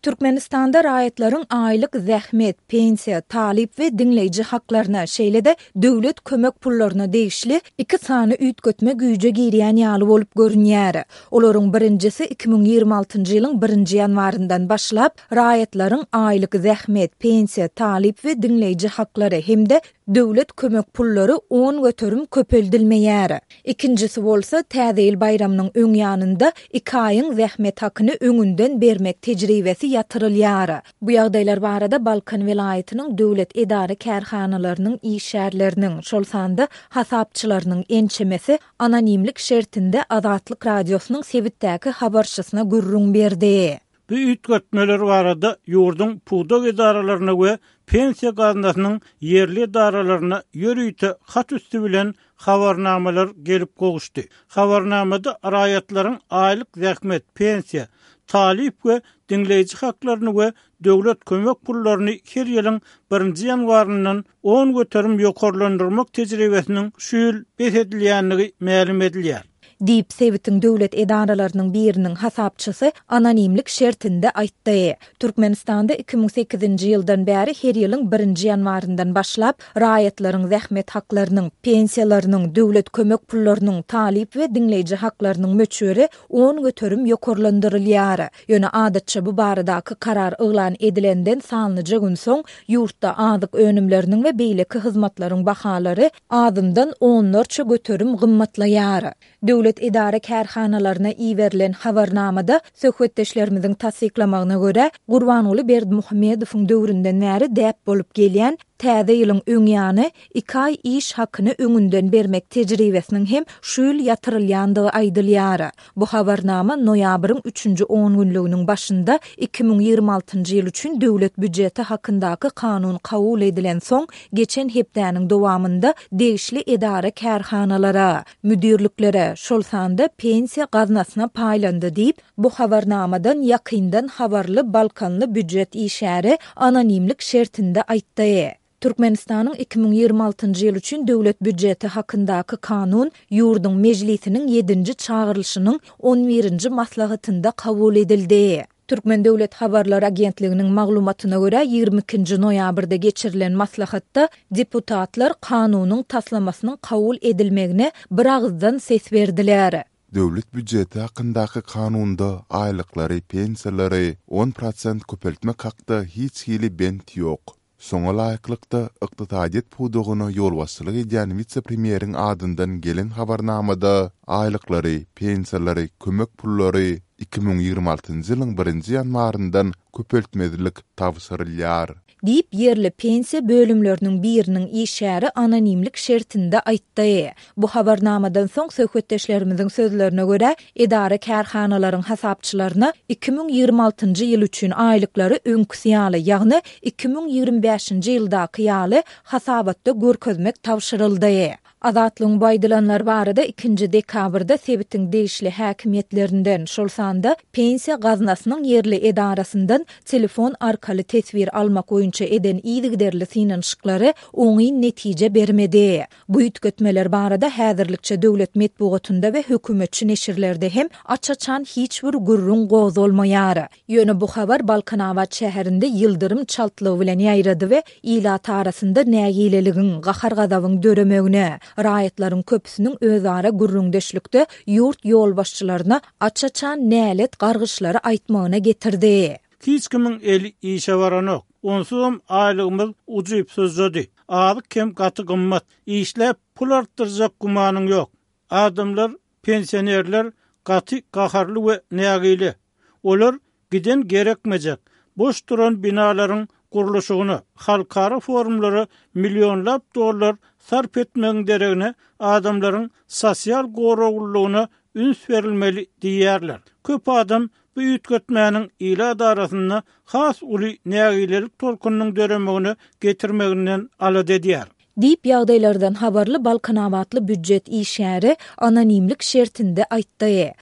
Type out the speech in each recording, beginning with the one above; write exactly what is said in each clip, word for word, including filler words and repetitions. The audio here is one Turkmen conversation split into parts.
Türkmenistanda raýatlaryň aýlyk zähmet, pensiýa, talip we dinleýiji haklarına şeýle-de döwlet kömek pullaryna degişli iki sany üýtgetme güýje girýän ýaly bolup görünýär. Olaryň birincisi iki ming ýygrimi altynjy ýylyň birinji ýanwaryndan başlap raýatlaryň aýlyk zähmet, pensiýa, talip we dinleýiji haklary hemde döwlet kömek pullary on göterim köpeldilmeýär. İkincisi bolsa täze ýyl bayramynyň öň ýanynda iki aýyň zähmet hakyny öňünden bermek tejribesi yatırılýar. Bu ýagdaýlar barada Balkan welaýatynyň döwlet edara kärhanalarynyň işärleriniň, şol sanda hasapçylarynyň ençemesi anonimlik şertinde Azatlyk radiosynyň sebitdäki habarçysyna gürrüň berdi. Bu üýtgetmeler barada ýurdun puwdak edaralaryna we pensiýa gazinasynyň ýerli edaralaryna ýörüýte hat üstü bilen habarnamalar gelip goguşdy. Habarnamada raýatlaryň aýlyk zähmet, pensiýa, talip we dinleýiji haklaryny we döwlet kömek pullaryny her ýylyň birinji ýanwaryndan on göterim ýokarlandyrmak tejribesiniň şu ýyl besedilýänligi ma'lum edilýär. Diýip Sebitiň döwlet edaralarynyň biriniň hasapçysy anonimlik şertinde aýtdy. Türkmenistanda iki ming sekizinji ýyldan bäri her ýylyň birinji ýanwaryndan başlap raýatlaryň zähmet haklarynyň, pensiýalarynyň, döwlet kömek pullarynyň, talip we dinleýiji haklarynyň möçberi on göterim ýokarlandyrylýar. Ýöne adatça bu baradaky karar yglan edilenden sanlyja gün soň ýurtda azyk önümleriniň we beýleki hyzmatlaryň bahalary adymdan onlarça göterim gymmatlaýar. Döwlet edara kärhanalaryna iýerilen habarnamada söhbetdeşlerimiziň tasdiklamagyna görä Gurbanyly Berdimuhammedowyň döwründen bäri däp bolup gelýän täze ýylyň öň ýany iki aý iş hakyny öňünden bermek tejribesiniň hem şu ýyl ýatyrylýandygy aýdylýar. Bu habarnama noýabryň üçünji on günlüğiniň başynda iki ming ýygrimi altynjy ýyl üçin döwlet büdjeti hakyndaky kanun kabul edilen soň geçen hepdäniň dowamında degişli edara kärhanalara, müdirliklere, şol sanda pensiýa gazinasyna paýlandy diýip bu habarnamadan ýakyndan habarly Balkanly büdjet işäri anonimlik şertinde aýtdy. Türkmenistanyň iki ming ýygrimi altynjy ýyl üçin döwlet büdjeti hakyndaky kanun ýurdun mejlisiniň ýedinji çağırylşynyň on birinji maslahatynda kabul edildi. Türkmen Döwlet Habarlar Agentliginiň maglumatyna görä ýygrimi ikinji noýabrda geçirilen maslahatda deputatlar kanunyň taslamasynyň kabul edilmegine bir agzdan ses berdiler. Döwlet büdjeti hakyndaky kanunda aýlyklary, pensiýalary on prosent köpeltmek hakda hiç hili bent ýok. Soňa laýyklykda ykdysadyet puwdugyny ýolbaşçylyk edýän vice-premieriň adyndan gelen habarnamada aýlyklary, pensiýalary, kömek pullary iki ming ýygrimi altynjy ýylyň birinji ýanwaryndan köpeltmedilik tawsyrylýar. Diýip yerli pensiýa bölümleriniň biriniň işäri anonimlik şertinde aýtdy. Bu habarnamadan soň söhbetdeşlerimiziň sözlerine görä edara kärhanalaryň hasapçylaryna iki ming ýygrimi altynjy ýyl üçin aýlyklary öňküsi ýaly, ýagny iki ming ýygrimi beşinji ýyldaky ýaly hasabatda görkezmek tawşyryldy. Azatlyň baýdylanlar barada ikinji dekabrda Sebitiň degişli häkimiýetlerinden şol sanda pensiýa gazinasynyň yerli edarasyndan telefon arkaly tesbir almak oýunça eden iýdigderli synanyşyklary oňy netije bermedi. Bu üýtgetmeler barada häzirlikçe döwlet medpugatynda we hökümetçi neşirlerde hem açaçan hiç bir gürrüň gozulmaýar. Ýöne bu habar Balkanawat şäherinde ýyldyrym çaltlygy bilen ýaýrady we ilat arasynda nägileligiň, gahar gazabyň döremegine raýatlaryň köpüsiniň özara gürrüňdeşlikde ýurt ýolbaşçylaryna açaçan nälet gargyşlary aýtmagyna getirdi. Hiç kimin eli işe baranok. Onsuzam aýlygymyz ujup sözledi. Azyk kem gaty gymmat. İşläp pul artdyrjak gumanyň ýok. Adamlar, pensionerler gaty gaharly we nägili. Olar giden gerekmejek. Boş duran binalaryň guruluşyny, halkara forumlary millionlap dollar sarp etmegiň deregine adamlaryň sosial goraglygyna üns berilmeli diýerler. Köp adam bu üýtgetmäniň ila darasyna has uly nägilelik tolkunyň döremegini getirmeginden alad edýär. Diýip ýagdaýlardan habarly Balkanawatly büdjet işäri anonimlik şertinde aýtdy.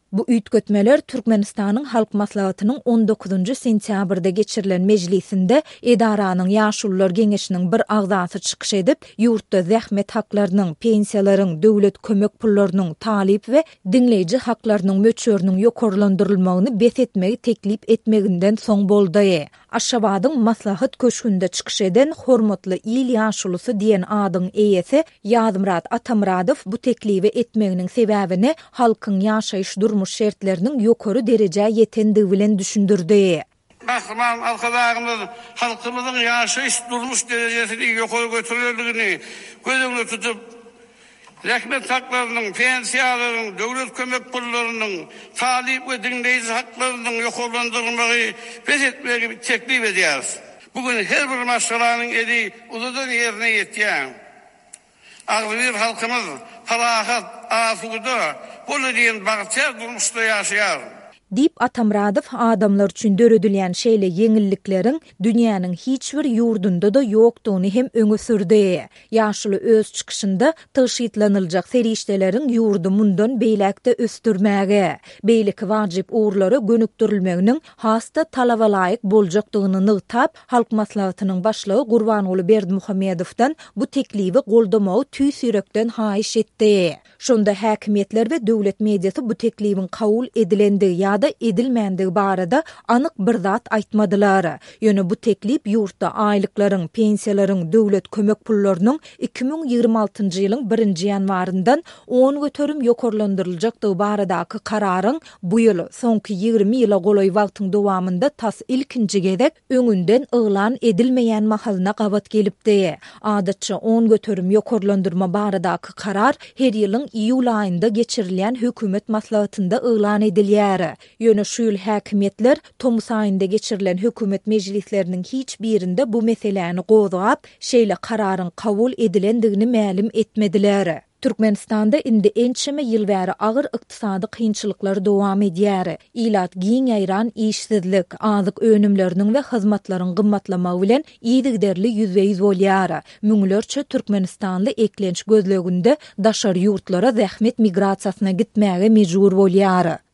Bu üýtgetmeler Türkmenistanyň halk maslahatynyň on dokuzuncu sentýabrda geçirilen mejlisinde edaranyň ýaşullar geňeşiniň bir agzasy çykyş edip, ýurtda zähmet haklarynyň, pensiýalaryň, döwlet kömek pullarynyň, talip we diňleýiji haklarynyň möçörünün ýokarlandyrylmagyny besetmegi teklip etmeginden soň boldy. Aşgabatyň maslahat köşkünde çykyş eden hormatly il ýaşulysy diýen adyň eýesi Ýazmyrat Atamradow bu teklibi etmeginiň sebäbini halkyň ýaşaýyş durmuş şertlerinin ýokary derejä ýetendigi bilen düşündirdi. Bahman alkadağımız halkımızın yaşayış durmuş derecesini yukarı götürüldüğünü gözünü tutup rahmet haklarının, pensiyalarının, devlet kömek pullarının, talip ve dinleyici haklarının yukarılandırılmayı feshetmeyi teklif ediyoruz. Bugün her bir maşgalanın eli uludur yerine yetiyen ağır halkımız falahat, asuda, bunu diyen bahtiyar durmuşta yaşayar. Dip Atamradow adamlar üçin döredilen şeýle ýeňilliklerin dünýäniň hiç bir ýurdunda da ýokdugyny hem öňe sürdi. Ýaşuly öz çykyşynda tyşytlanyljak serişdeleriň ýurdu mundan beýlekde östürmäge, beýleki wajyp uğurlary gönükdirilmeginiň hasta talaba laýyk boljakdygyny nygtap, halk maslahatynyň başlygy Gurbanoğlu Berdimuhamedowdan bu teklibi goldamagy tüý sürekden haýyş etdi. Şonda häkimetler we döwlet mediasy bu teklibiň kabul edilendi ýa da edilmendigi barada anyk bir zat aýtmadylar. Ýöne bu teklip ýurtda aýlyklaryň, pensiýalaryň, döwlet kömek pullarynyň iki bin ýygrimi altyncy ýylyň birinji ýanwarydan on götürüm ýokarlandyryljakdygy baradaky kararyň bu ýyl soňky ýygrimi ýyla golay wagtyň dowamında tas ilkinji gezek öňünden yglan edilmeýän mahalyna gabat gelipdi. Adatça on götürüm ýokarlandyrma baradaky karar her ýylyň iýul aýynda geçirilen hökümet maslahatynda yglan edilýär. Ýöne şu ýyl häkimetler Tomus aýynda geçirilen hökümet mejlisleriniň hiç birinde bu meseleni gozgap, şeýle kararyň kabul edilendigini mälim etmediler. Türkmenistanda indi ençeme ýyl bäri agyr ykdysady kynçylyklar dowam edýär. Ilat giň ýaýran işsizlik, azyk önümleriniň we hyzmatlaryň gymmatlamagy bilen ýygyderli ýüzbeýiz bolýar. Müňlerçe Türkmenistanly eklenç gözleginde daşar ýurtlara zähmet migrasiýasyna gitmäge mejbur bolýar.